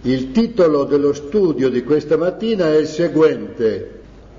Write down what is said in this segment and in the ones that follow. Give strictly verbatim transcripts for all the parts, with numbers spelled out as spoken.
Il titolo dello studio di questa mattina è il seguente: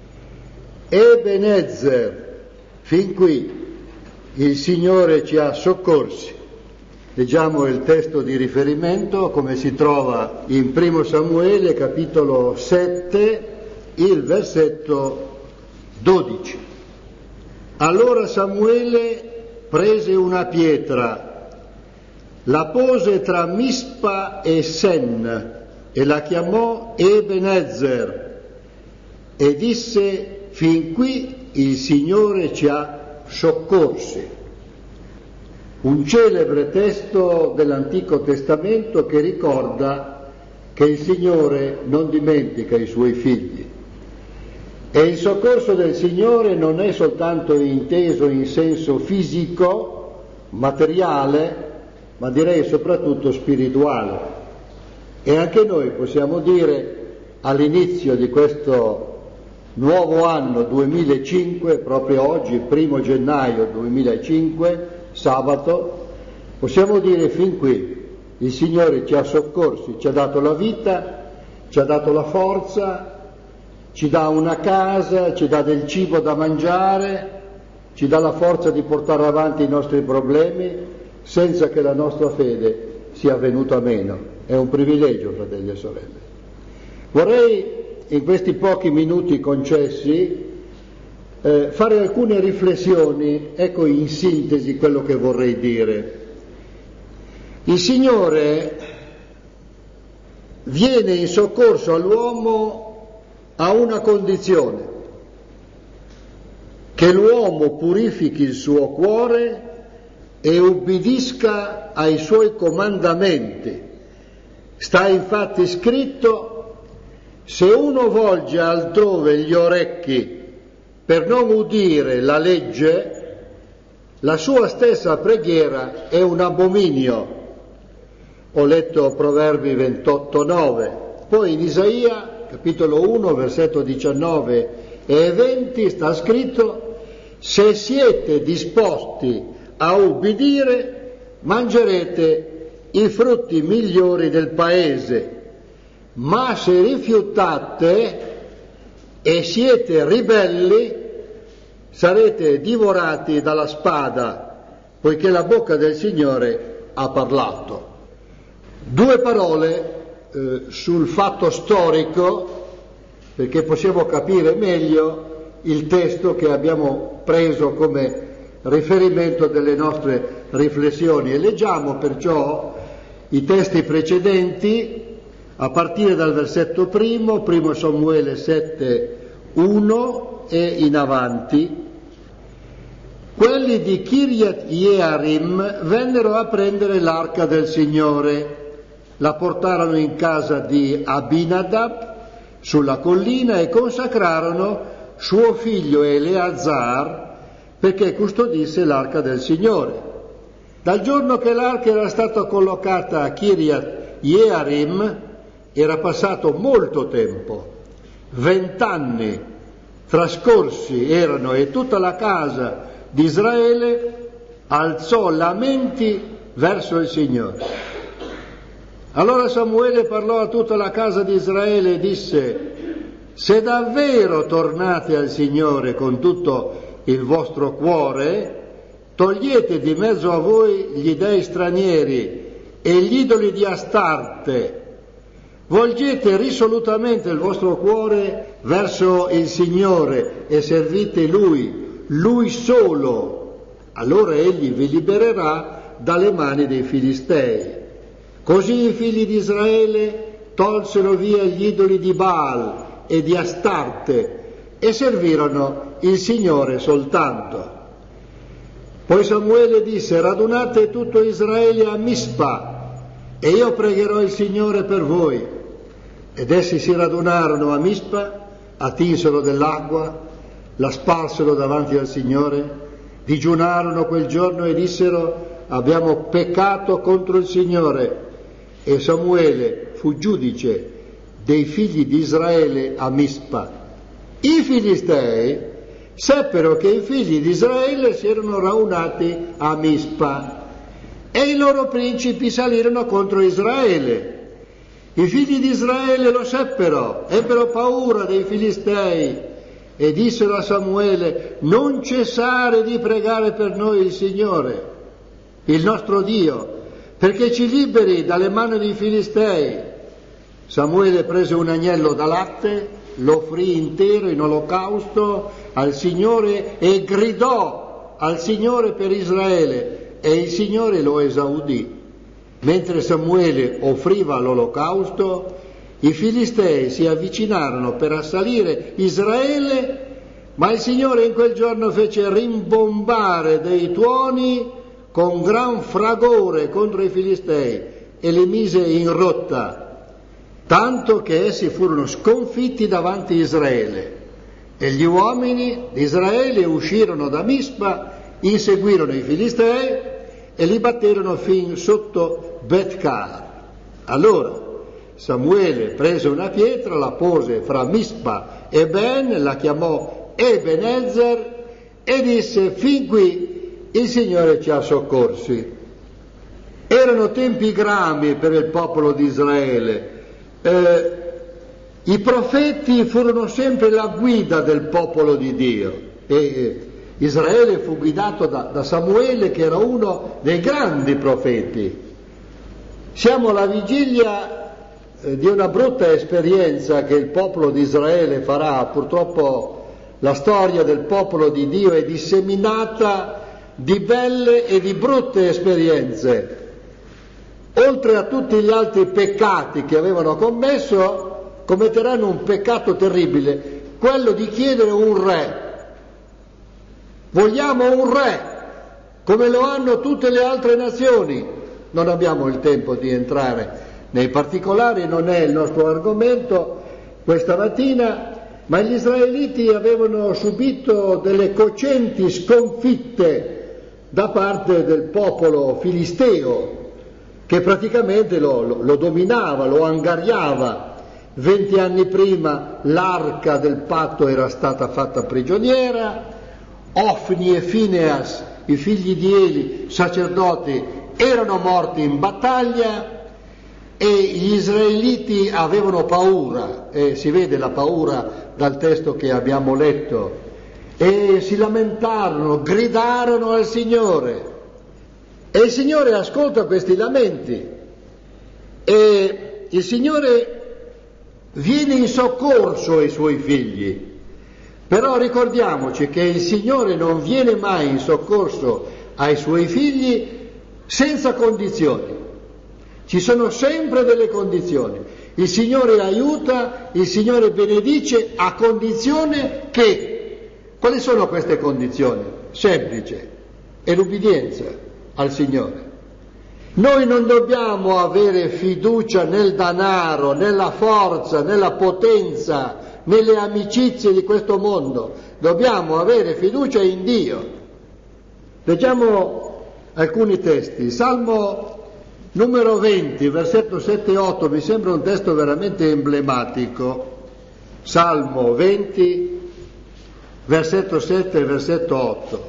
Ebenezer, fin qui il Signore ci ha soccorsi. Leggiamo il testo di riferimento come si trova in Primo Samuele, capitolo sette, il versetto dodici. Allora Samuele prese una pietra, la pose tra Mispa e Sen e la chiamò Ebenezer e disse: fin qui il Signore ci ha soccorsi. Un celebre testo dell'Antico Testamento che ricorda che il Signore non dimentica i suoi figli. E il soccorso del Signore non è soltanto inteso in senso fisico, materiale, ma direi soprattutto spirituale. E anche noi possiamo dire all'inizio di questo nuovo anno duemilacinque, proprio oggi, primo gennaio duemilacinque, sabato, possiamo dire fin qui il Signore ci ha soccorsi, ci ha dato la vita, ci ha dato la forza, ci dà una casa, ci dà del cibo da mangiare, ci dà la forza di portare avanti i nostri problemi senza che la nostra fede sia venuta meno. È un privilegio, fratelli e sorelle. Vorrei in questi pochi minuti concessi eh, fare alcune riflessioni, ecco in sintesi quello che vorrei dire. Il Signore viene in soccorso all'uomo a una condizione: che l'uomo purifichi il suo cuore e ubbidisca ai suoi comandamenti. Sta infatti scritto: se uno volge altrove gli orecchi per non udire la legge, la sua stessa preghiera è un abominio. Ho letto Proverbi ventotto nove. Poi in Isaia capitolo uno, versetto diciannove e venti sta scritto: se siete disposti a ubbidire, mangerete i frutti migliori del paese, ma se rifiutate e siete ribelli, sarete divorati dalla spada, poiché la bocca del Signore ha parlato. Due parole eh, sul fatto storico, perché possiamo capire meglio il testo che abbiamo preso come riferimento delle nostre riflessioni, e leggiamo perciò i testi precedenti a partire dal versetto primo, primo Samuele sette, uno e in avanti. Quelli di Kiryat Jearim vennero a prendere l'arca del Signore, la portarono in casa di Abinadab sulla collina e consacrarono suo figlio Eleazar perché custodisse l'arca del Signore. Dal giorno che l'arca era stata collocata a Kiryat Jearim era passato molto tempo, vent'anni trascorsi erano, e tutta la casa di Israele alzò lamenti verso il Signore. Allora Samuele parlò a tutta la casa di Israele e disse: se davvero tornate al Signore con tutto il vostro cuore, togliete di mezzo a voi gli dei stranieri e gli idoli di Astarte, volgete risolutamente il vostro cuore verso il Signore e servite Lui, Lui solo, allora Egli vi libererà dalle mani dei Filistei. Così i figli di Israele tolsero via gli idoli di Baal e di Astarte e servirono il Signore soltanto. Poi Samuele disse: radunate tutto Israele a Mispa e io pregherò il Signore per voi. Ed essi si radunarono a Mispa, attinsero dell'acqua, la sparsero davanti al Signore, digiunarono quel giorno e dissero: abbiamo peccato contro il Signore. E Samuele fu giudice dei figli di Israele a Mispa. I Filistei seppero che i figli di Israele si erano radunati a Mispa e i loro principi salirono contro Israele I figli di Israele lo seppero, ebbero paura dei Filistei e dissero a Samuele: non cessare di pregare per noi il Signore, il nostro Dio, perché ci liberi dalle mani dei Filistei. Samuele prese un agnello da latte, lo offrì intero in olocausto al Signore e gridò al Signore per Israele, e il Signore lo esaudì. Mentre Samuele offriva l'olocausto, i Filistei si avvicinarono per assalire Israele, ma il Signore in quel giorno fece rimbombare dei tuoni con gran fragore contro i Filistei e li mise in rotta, tanto che essi furono sconfitti davanti a Israele. E gli uomini di Israele uscirono da Mispa, inseguirono i Filistei e li batterono fin sotto Bet-Car. Allora Samuele prese una pietra, la pose fra Mispa e Ben, la chiamò Ebenezer e disse: fin qui il Signore ci ha soccorsi. Erano tempi gravi per il popolo di Israele. Eh, i profeti furono sempre la guida del popolo di Dio e eh, Israele fu guidato da, da Samuele, che era uno dei grandi profeti. Siamo alla vigilia eh, di una brutta esperienza che il popolo di Israele farà. Purtroppo la storia del popolo di Dio è disseminata di belle e di brutte esperienze. Oltre a tutti gli altri peccati che avevano commesso, commetteranno un peccato terribile, quello di chiedere un re. Vogliamo un re, come lo hanno tutte le altre nazioni. Non abbiamo il tempo di entrare nei particolari, non è il nostro argomento questa mattina, ma gli israeliti avevano subito delle cocenti sconfitte da parte del popolo filisteo, che praticamente lo, lo, lo dominava, lo angariava. Venti anni prima l'arca del patto era stata fatta prigioniera, Ofni e Fineas, i figli di Eli, sacerdoti, erano morti in battaglia e gli israeliti avevano paura, e si vede la paura dal testo che abbiamo letto, e si lamentarono, gridarono al Signore, e il Signore ascolta questi lamenti e il Signore viene in soccorso ai suoi figli. Però ricordiamoci che il Signore non viene mai in soccorso ai suoi figli senza condizioni. Ci sono sempre delle condizioni. Il Signore aiuta, il Signore benedice a condizione che... Quali sono queste condizioni? Semplice, è l'ubbidienza al Signore. Noi non dobbiamo avere fiducia nel denaro, nella forza, nella potenza, nelle amicizie di questo mondo. Dobbiamo avere fiducia in Dio. Leggiamo alcuni testi. Salmo numero venti, versetto sette e otto, mi sembra un testo veramente emblematico. Salmo venti, versetto sette e versetto otto.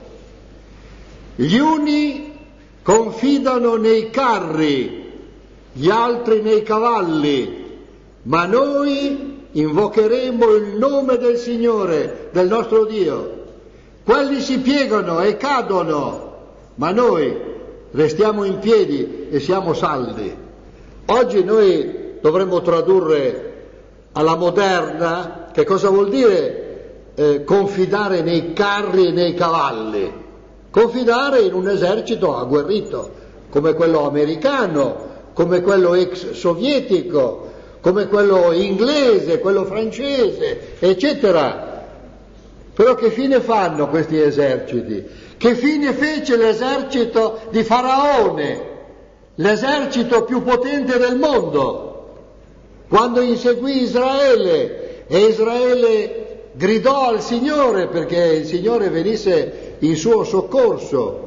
Gli uni confidano nei carri, gli altri nei cavalli, ma noi invocheremo il nome del Signore, del nostro Dio. Quelli si piegano e cadono, ma noi restiamo in piedi e siamo saldi. Oggi noi dovremmo tradurre alla moderna che cosa vuol dire eh, confidare nei carri e nei cavalli. Confidare in un esercito agguerrito, come quello americano, come quello ex sovietico, come quello inglese, quello francese, eccetera. Però che fine fanno questi eserciti? Che fine fece l'esercito di Faraone, l'esercito più potente del mondo, quando inseguì Israele e Israele gridò al Signore perché il Signore venisse in suo soccorso.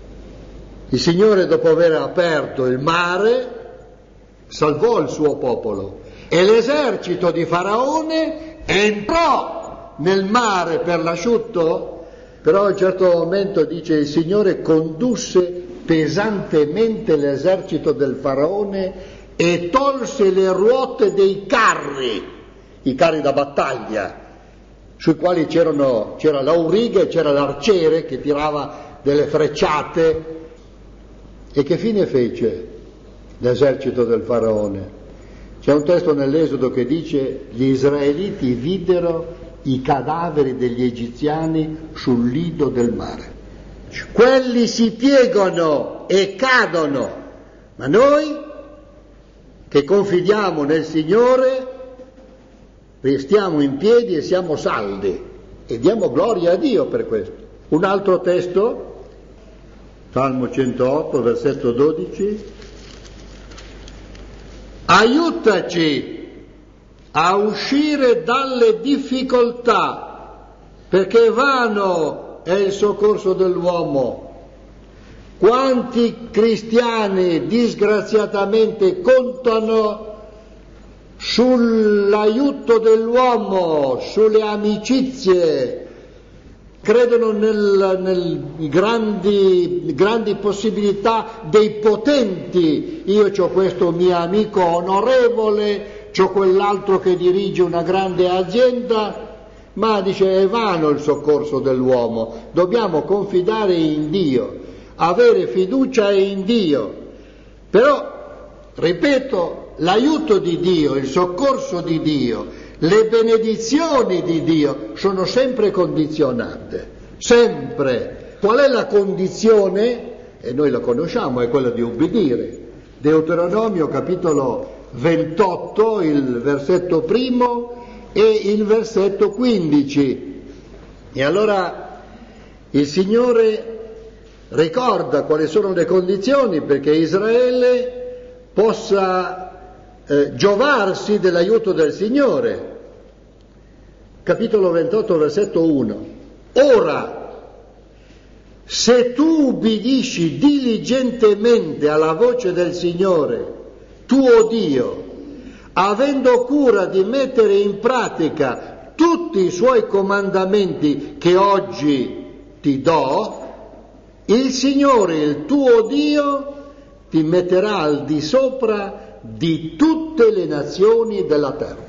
Il Signore, dopo aver aperto il mare, salvò il suo popolo e l'esercito di Faraone entrò nel mare per l'asciutto, però a un certo momento dice il Signore condusse pesantemente l'esercito del Faraone e tolse le ruote dei carri, i carri da battaglia, sui quali c'erano, c'era l'auriga e c'era l'arciere che tirava delle frecciate. E che fine fece l'esercito del faraone? C'è un testo nell'Esodo che dice: gli israeliti videro i cadaveri degli egiziani sul lido del mare. Quelli si piegano e cadono, ma noi che confidiamo nel Signore restiamo in piedi e siamo saldi e diamo gloria a Dio per questo. Un altro testo, Salmo centootto, versetto dodici: aiutaci a uscire dalle difficoltà, perché vano è il soccorso dell'uomo. Quanti cristiani disgraziatamente contano sull'aiuto dell'uomo, sulle amicizie, credono nel, nel grandi, grandi possibilità dei potenti. Io c'ho questo mio amico onorevole, c'ho quell'altro che dirige una grande azienda, ma dice è vano il soccorso dell'uomo, dobbiamo confidare in Dio, avere fiducia in Dio. Però, ripeto, l'aiuto di Dio, il soccorso di Dio, le benedizioni di Dio sono sempre condizionate, sempre. Qual è la condizione? E noi la conosciamo, è quella di ubbidire. Deuteronomio capitolo ventotto, il versetto primo e il versetto quindici. E allora il Signore ricorda quali sono le condizioni perché Israele possa eh, giovarsi dell'aiuto del Signore. Capitolo ventotto, versetto uno. Ora, se tu ubbidisci diligentemente alla voce del Signore, tuo Dio, avendo cura di mettere in pratica tutti i suoi comandamenti che oggi ti do, il Signore, il tuo Dio, ti metterà al di sopra di tutte le nazioni della terra.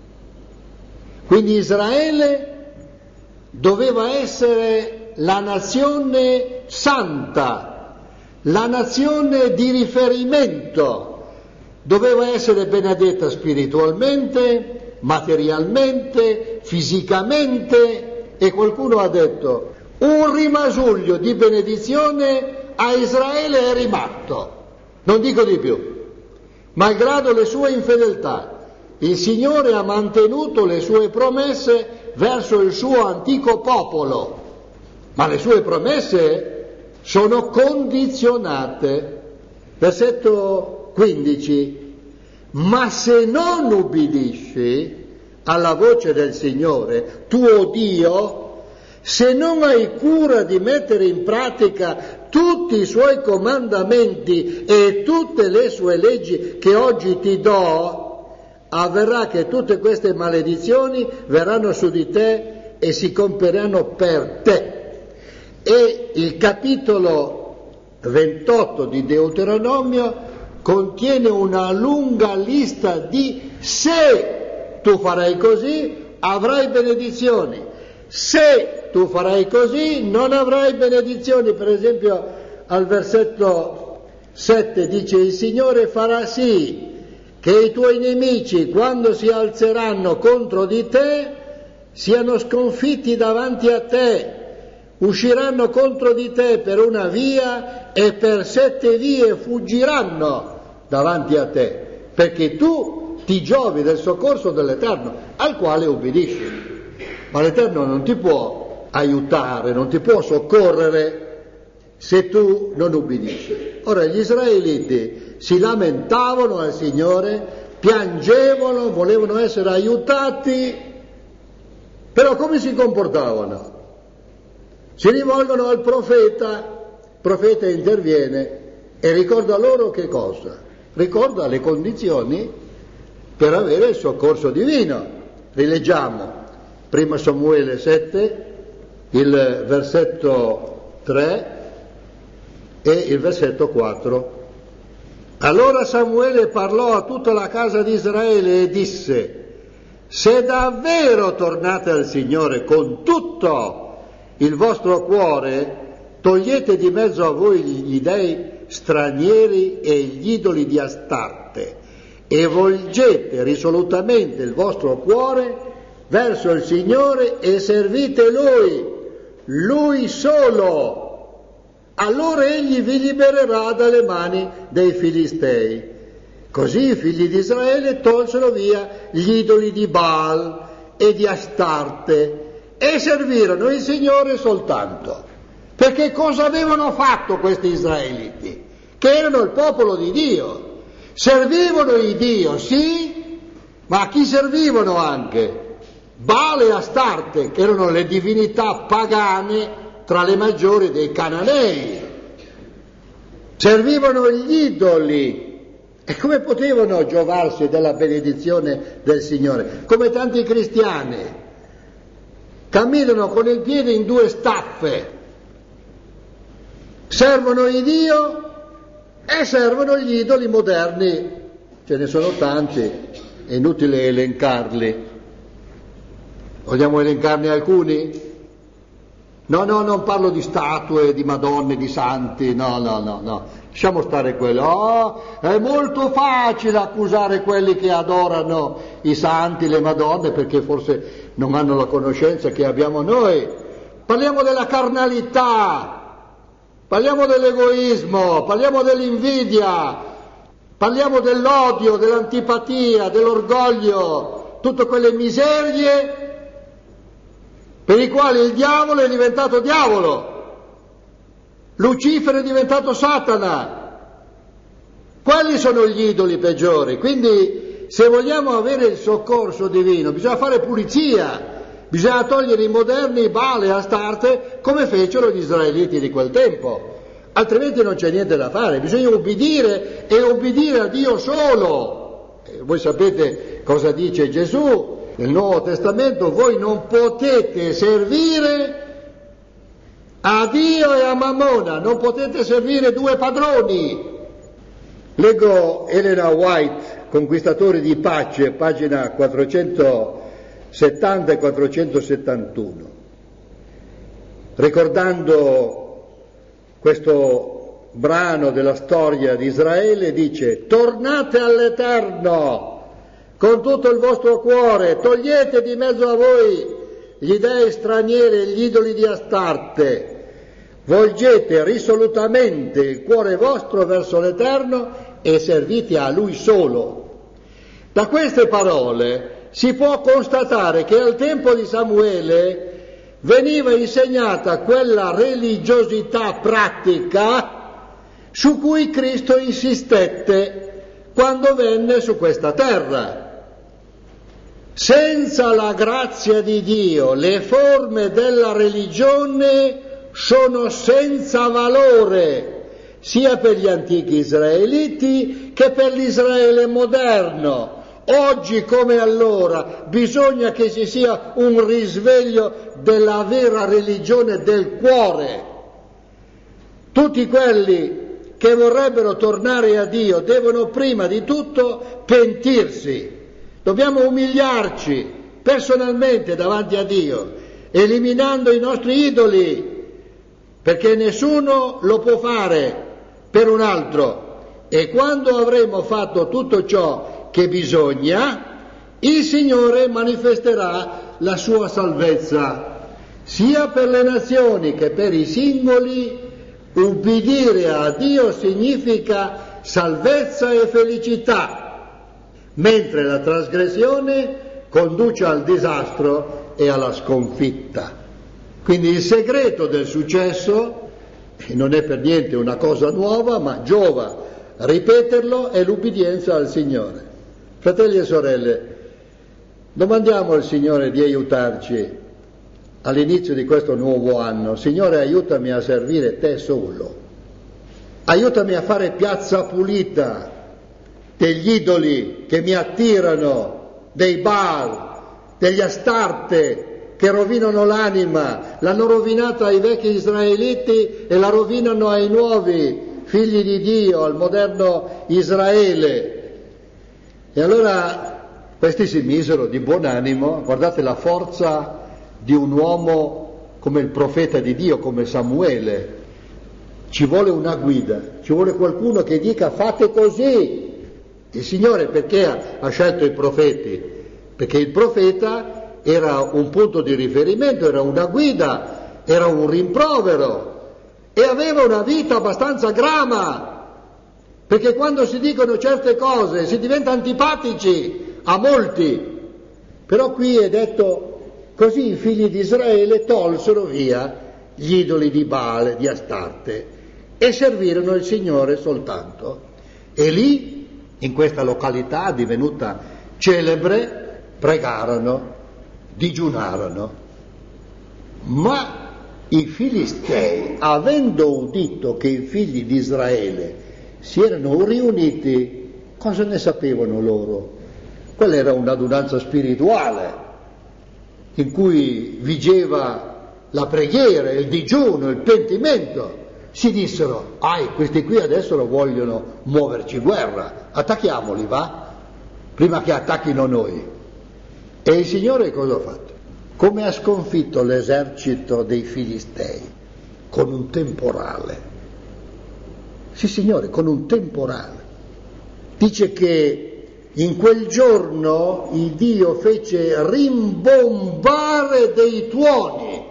Quindi Israele doveva essere la nazione santa, la nazione di riferimento, doveva essere benedetta spiritualmente, materialmente, fisicamente, e qualcuno ha detto un rimasuglio di benedizione a Israele è rimatto, non dico di più, malgrado le sue infedeltà. Il Signore ha mantenuto le sue promesse verso il suo antico popolo, ma le sue promesse sono condizionate. Versetto quindici: ma se non ubbidisci alla voce del Signore, tuo Dio, se non hai cura di mettere in pratica tutti i suoi comandamenti e tutte le sue leggi che oggi ti do, avverrà che tutte queste maledizioni verranno su di te e si compieranno per te. E il capitolo ventotto di Deuteronomio contiene una lunga lista di se tu farai così avrai benedizioni, se tu farai così non avrai benedizioni. Per esempio al versetto sette dice: il Signore farà sì che i tuoi nemici, quando si alzeranno contro di te, siano sconfitti davanti a te, usciranno contro di te per una via e per sette vie fuggiranno davanti a te, perché tu ti giovi del soccorso dell'Eterno, al quale ubbidisci. Ma l'Eterno non ti può aiutare, non ti può soccorrere se tu non ubbidisci. Ora gli israeliti si lamentavano al Signore, piangevano, volevano essere aiutati, però come si comportavano? Si rivolgono al profeta, il profeta interviene e ricorda loro che cosa? Ricorda le condizioni per avere il soccorso divino. Rileggiamo primo Samuele sette, il versetto tre e il versetto quattro. Allora Samuele parlò a tutta la casa di Israele e disse: se davvero tornate al Signore con tutto il vostro cuore, togliete di mezzo a voi gli dei stranieri e gli idoli di Astarte e volgete risolutamente il vostro cuore verso il Signore e servite Lui, Lui solo. Allora Egli vi libererà dalle mani dei Filistei. Così i figli di Israele tolsero via gli idoli di Baal e di Astarte e servirono il Signore soltanto. Perché cosa avevano fatto questi israeliti? Che erano il popolo di Dio. Servivano il Dio, sì, ma a chi servivano anche? Baal e Astarte, che erano le divinità pagane tra le maggiori dei cananei. Servivano gli idoli. E come potevano giovarsi della benedizione del Signore? Come tanti cristiani camminano con il piede in due staffe, servono il Dio e servono gli idoli moderni, ce ne sono tanti, è inutile elencarli. Vogliamo elencarne alcuni? No, no, non parlo di statue, di madonne, di santi, no, no, no, no, lasciamo stare quello. Oh, è molto facile accusare quelli che adorano i santi, le madonne, perché forse non hanno la conoscenza che abbiamo noi. Parliamo della carnalità, parliamo dell'egoismo, parliamo dell'invidia, parliamo dell'odio, dell'antipatia, dell'orgoglio, tutte quelle miserie per i quali il diavolo è diventato diavolo, Lucifero è diventato Satana. Quelli sono gli idoli peggiori. Quindi se vogliamo avere il soccorso divino bisogna fare pulizia, bisogna togliere i moderni Baal e Astarte come fecero gli israeliti di quel tempo, altrimenti non c'è niente da fare, bisogna ubbidire e ubbidire a Dio solo. E voi sapete cosa dice Gesù nel Nuovo Testamento: voi non potete servire a Dio e a Mammona, non potete servire due padroni. Leggo Elena White, Conquistatori di pace, pagina quattrocentosettanta e quattrocentosettantuno, ricordando questo brano della storia di Israele, dice: tornate all'Eterno con tutto il vostro cuore, togliete di mezzo a voi gli dei stranieri e gli idoli di Astarte, volgete risolutamente il cuore vostro verso l'Eterno e servite a Lui solo. Da queste parole si può constatare che al tempo di Samuele veniva insegnata quella religiosità pratica su cui Cristo insistette quando venne su questa terra. Senza la grazia di Dio le forme della religione sono senza valore, sia per gli antichi israeliti che per l'Israele moderno. Oggi come allora bisogna che ci sia un risveglio della vera religione del cuore. Tutti quelli che vorrebbero tornare a Dio devono prima di tutto pentirsi. Dobbiamo umiliarci personalmente davanti a Dio, eliminando i nostri idoli, perché nessuno lo può fare per un altro. E quando avremo fatto tutto ciò che bisogna, il Signore manifesterà la sua salvezza, sia per le nazioni che per i singoli. Ubbidire a Dio significa salvezza e felicità, mentre la trasgressione conduce al disastro e alla sconfitta. Quindi il segreto del successo, e non è per niente una cosa nuova, ma giova ripeterlo, è l'ubbidienza al Signore. Fratelli e sorelle, domandiamo al Signore di aiutarci all'inizio di questo nuovo anno. Signore, aiutami a servire Te solo, aiutami a fare piazza pulita degli idoli che mi attirano, dei Baal, degli Astarte che rovinano l'anima, l'hanno rovinata ai vecchi israeliti e la rovinano ai nuovi figli di Dio, al moderno Israele. E allora questi si misero di buon animo. Guardate la forza di un uomo come il profeta di Dio, come Samuele. Ci vuole una guida, ci vuole qualcuno che dica fate così. Il Signore perché ha, ha scelto i profeti? Perché il profeta era un punto di riferimento, era una guida, era un rimprovero e aveva una vita abbastanza grama, perché quando si dicono certe cose si diventa antipatici a molti. Però qui è detto così: i figli di Israele tolsero via gli idoli di Baale, di Astarte, e servirono il Signore soltanto. E lì, in questa località divenuta celebre, pregarono, digiunarono. Ma i Filistei, avendo udito che i figli di Israele si erano riuniti, cosa ne sapevano loro? Quella era un'adunanza spirituale in cui vigeva la preghiera, il digiuno, il pentimento. Si dissero: ah, questi qui adesso lo vogliono muoverci guerra, attacchiamoli, va? Prima che attacchino noi. E il Signore cosa ha fatto? Come ha sconfitto l'esercito dei Filistei? Con un temporale. Sì, Signore, con un temporale. Dice che in quel giorno il Dio fece rimbombare dei tuoni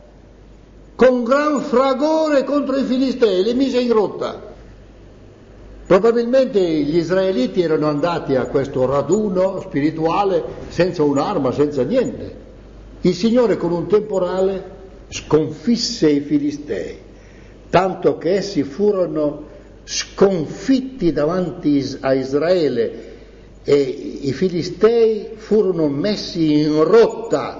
con gran fragore contro i Filistei, li mise in rotta. Probabilmente gli israeliti erano andati a questo raduno spirituale senza un'arma, senza niente. Il Signore con un temporale sconfisse i Filistei, tanto che essi furono sconfitti davanti a Israele e i Filistei furono messi in rotta.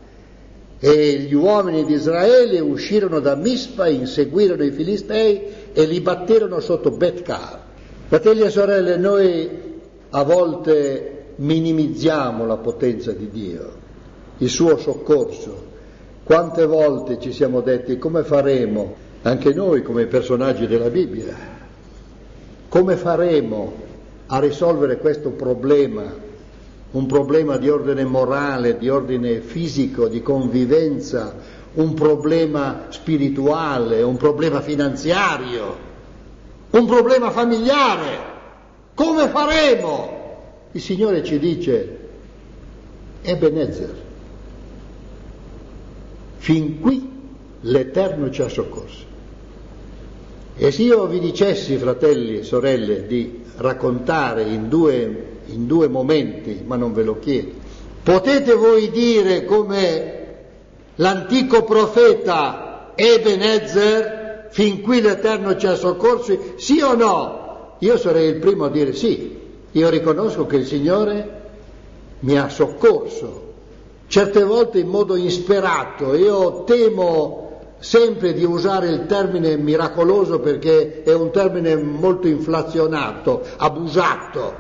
E gli uomini di Israele uscirono da Mispa, inseguirono i Filistei e li batterono sotto Bet-Car. Fratelli e sorelle, noi a volte minimizziamo la potenza di Dio, il suo soccorso. Quante volte ci siamo detti: come faremo, anche noi come personaggi della Bibbia, come faremo a risolvere questo problema? Un problema di ordine morale, di ordine fisico, di convivenza, un problema spirituale, un problema finanziario, un problema familiare. Come faremo? Il Signore ci dice: Ebenezer, fin qui l'Eterno ci ha soccorso. E se io vi dicessi, fratelli e sorelle, di raccontare in due in due momenti, ma non ve lo chiedo, potete voi dire come l'antico profeta Ebenezer, fin qui l'Eterno ci ha soccorsi, sì o no? Io sarei il primo a dire sì. Io riconosco che il Signore mi ha soccorso, certe volte in modo insperato. Io temo sempre di usare il termine miracoloso perché è un termine molto inflazionato, abusato.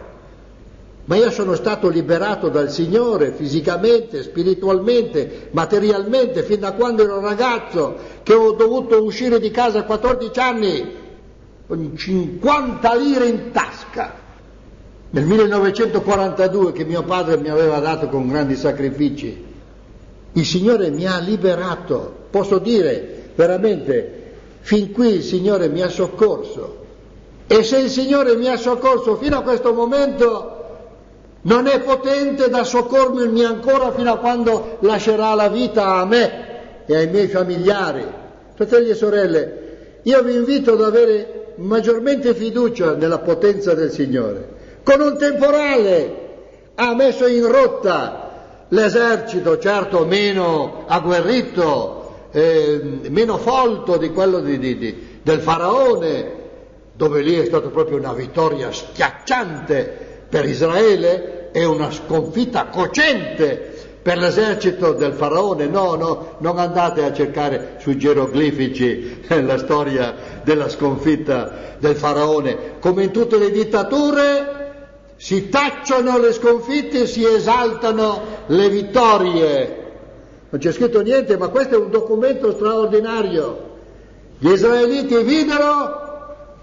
Ma io sono stato liberato dal Signore fisicamente, spiritualmente, materialmente, fin da quando ero ragazzo, che ho dovuto uscire di casa a quattordici anni con cinquanta lire in tasca. Nel millenovecentoquarantadue, che mio padre mi aveva dato con grandi sacrifici. Il Signore mi ha liberato, posso dire veramente, fin qui il Signore mi ha soccorso. E se il Signore mi ha soccorso fino a questo momento, non è potente da soccorrermi ancora fino a quando lascerà la vita a me e ai miei familiari. Fratelli e sorelle, io vi invito ad avere maggiormente fiducia nella potenza del Signore. Con un temporale ha messo in rotta l'esercito, certo meno agguerrito, eh, meno folto di quello di, di, di, del Faraone, dove lì è stata proprio una vittoria schiacciante per Israele e una sconfitta cocente per l'esercito del Faraone. No, no, non andate a cercare sui geroglifici la storia della sconfitta del Faraone. Come in tutte le dittature si tacciono le sconfitte e si esaltano le vittorie. Non c'è scritto niente, ma questo è un documento straordinario. Gli israeliti videro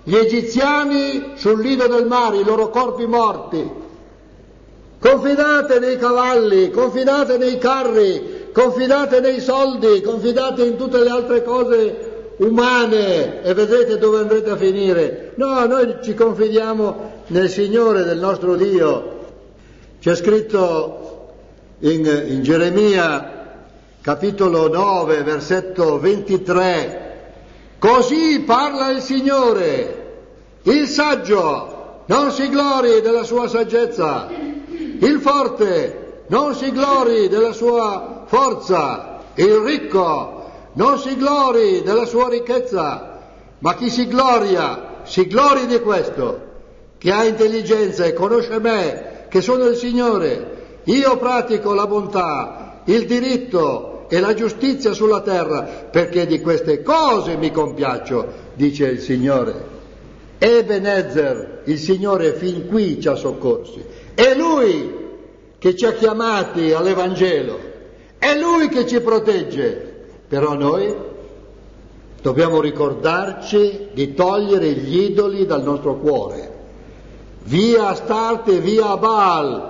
gli egiziani sul lido del mare, i loro corpi morti. Confidate nei cavalli, confidate nei carri, confidate nei soldi, confidate in tutte le altre cose umane e vedrete dove andrete a finire. No, noi ci confidiamo nel Signore, del nostro Dio. C'è scritto in, in Geremia capitolo nove, versetto ventitré, così parla il Signore, il saggio non si glori della sua saggezza, il forte non si glori della sua forza, il ricco non si glori della sua ricchezza, ma chi si gloria, si glori di questo, che ha intelligenza e conosce me, che sono il Signore. Io pratico la bontà, il diritto e la giustizia sulla terra, perché di queste cose mi compiaccio, dice il Signore. Ebenezer, il Signore fin qui ci ha soccorsi. È Lui che ci ha chiamati all'Evangelo, è Lui che ci protegge. Però noi dobbiamo ricordarci di togliere gli idoli dal nostro cuore. Via Astarte, via Baal.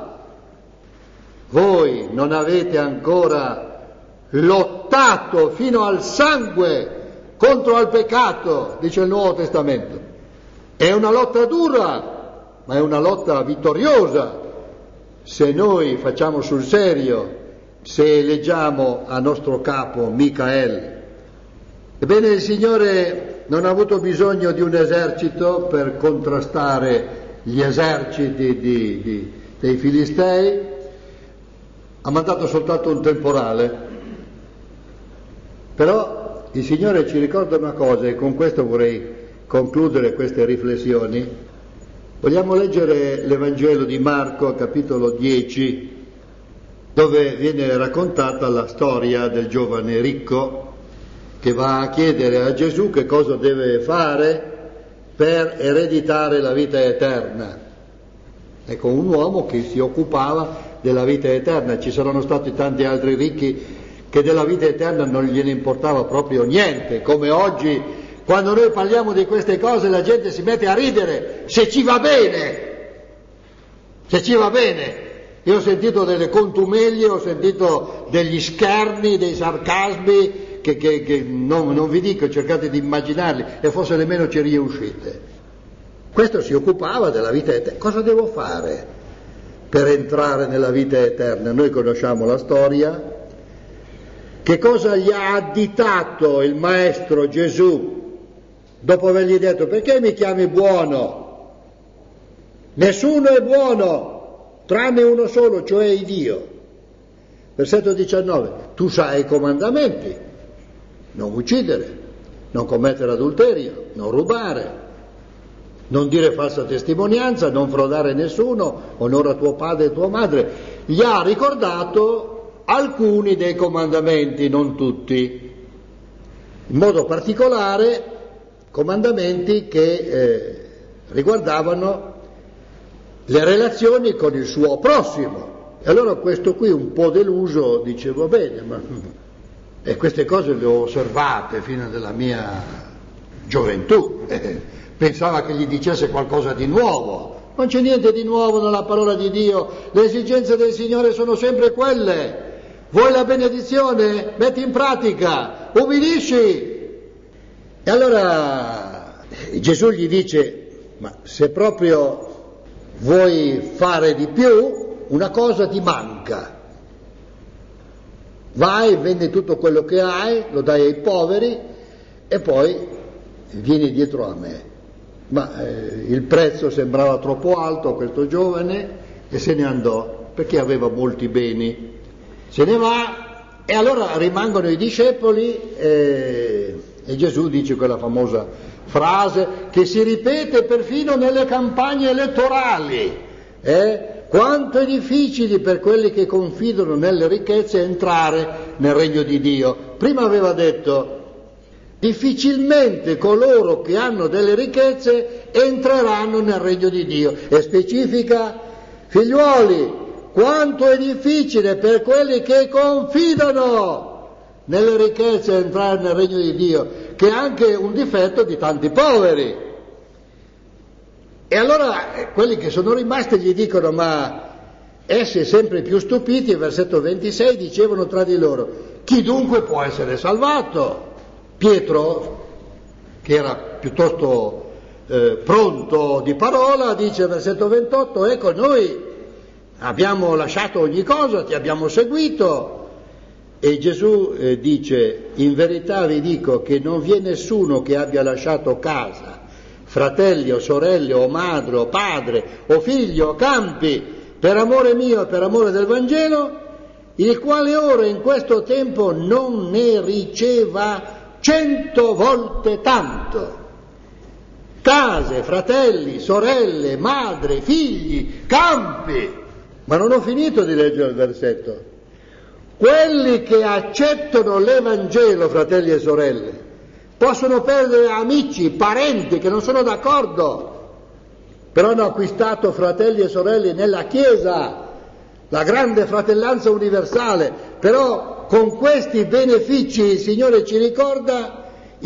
Voi non avete ancora lottato fino al sangue contro il peccato, dice il Nuovo Testamento. È una lotta dura, ma è una lotta vittoriosa se noi facciamo sul serio, se eleggiamo a nostro capo Micael. Ebbene, il Signore non ha avuto bisogno di un esercito per contrastare gli eserciti di, di, dei Filistei, ha mandato soltanto un temporale. Però il Signore ci ricorda una cosa, e con questo vorrei concludere queste riflessioni. Vogliamo leggere l'Evangelo di Marco, capitolo dieci, dove viene raccontata la storia del giovane ricco che va a chiedere a Gesù che cosa deve fare per ereditare la vita eterna. Ecco, un uomo che si occupava della vita eterna. Ci saranno stati tanti altri ricchi che della vita eterna non gliene importava proprio niente, come oggi quando noi parliamo di queste cose la gente si mette a ridere, se ci va bene, se ci va bene. Io ho sentito delle contumelie, ho sentito degli scherni, dei sarcasmi che, che, che non, non vi dico, cercate di immaginarli e forse nemmeno ci riuscite. Questo si occupava della vita eterna. Cosa devo fare per entrare nella vita eterna? Noi conosciamo la storia. Che cosa gli ha additato il Maestro Gesù dopo avergli detto: perché mi chiami buono? Nessuno è buono tranne uno solo, cioè il Dio. Versetto diciannove, tu sai i comandamenti: non uccidere, non commettere adulterio, non rubare, non dire falsa testimonianza, non frodare nessuno, onora tuo padre e tua madre. Gli ha ricordato alcuni dei comandamenti, non tutti, in modo particolare comandamenti che eh, riguardavano le relazioni con il suo prossimo. E allora questo qui un po' deluso dice: va bene, ma e queste cose le ho osservate fino alla mia gioventù. Eh, pensava che gli dicesse qualcosa di nuovo. Non c'è niente di nuovo nella parola di Dio. Le esigenze del Signore sono sempre quelle. Vuoi la benedizione? Metti in pratica, ubbidisci. E allora Gesù gli dice: ma se proprio vuoi fare di più, una cosa ti manca. Vai, vendi tutto quello che hai, lo dai ai poveri e poi vieni dietro a me. Ma eh, il prezzo sembrava troppo alto a questo giovane e se ne andò, perché aveva molti beni. Se ne va e allora rimangono i discepoli e, e Gesù dice quella famosa frase che si ripete perfino nelle campagne elettorali. Eh? Quanto è difficile per quelli che confidano nelle ricchezze entrare nel regno di Dio. Prima aveva detto: difficilmente coloro che hanno delle ricchezze entreranno nel regno di Dio. E specifica: figliuoli, quanto è difficile per quelli che confidano nelle ricchezze entrare nel regno di Dio, che è anche un difetto di tanti poveri. E allora eh, quelli che sono rimasti gli dicono: ma essi sempre più stupiti, versetto ventisei, dicevano tra di loro: chi dunque può essere salvato? Pietro, che era piuttosto eh, pronto di parola, dice versetto ventotto: ecco, noi abbiamo lasciato ogni cosa, ti abbiamo seguito. E Gesù eh, dice: in verità vi dico che non vi è nessuno che abbia lasciato casa, fratelli o sorelle o madre o padre o figlio o campi per amore mio e per amore del Vangelo, il quale ora in questo tempo non ne riceva cento volte tanto. Case, fratelli, sorelle, madre, figli, campi. Ma non ho finito di leggere il versetto. Quelli che accettano l'Evangelo, fratelli e sorelle, possono perdere amici, parenti che non sono d'accordo, però hanno acquistato fratelli e sorelle nella Chiesa, la grande fratellanza universale. Però con questi benefici il Signore ci ricorda: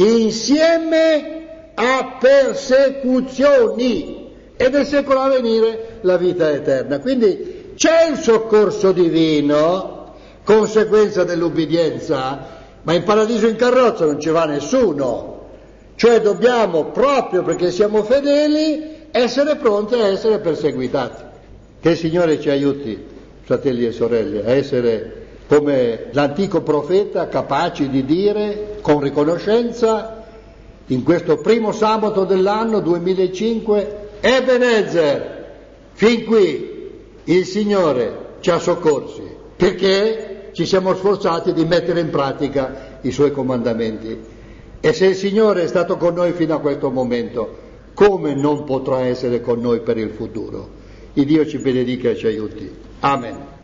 insieme a persecuzioni e nel secolo a venire la vita eterna. Quindi c'è il soccorso divino, conseguenza dell'ubbidienza, ma in paradiso in carrozza non ci va nessuno. Cioè dobbiamo, proprio perché siamo fedeli, essere pronti a essere perseguitati. Che il Signore ci aiuti, fratelli e sorelle, a essere come l'antico profeta, capaci di dire con riconoscenza in questo primo sabato dell'anno duemilacinque: Ebenezer, fin qui il Signore ci ha soccorsi, perché ci siamo sforzati di mettere in pratica i Suoi comandamenti. E se il Signore è stato con noi fino a questo momento, come non potrà essere con noi per il futuro? Il Dio ci benedica e ci aiuti. Amen.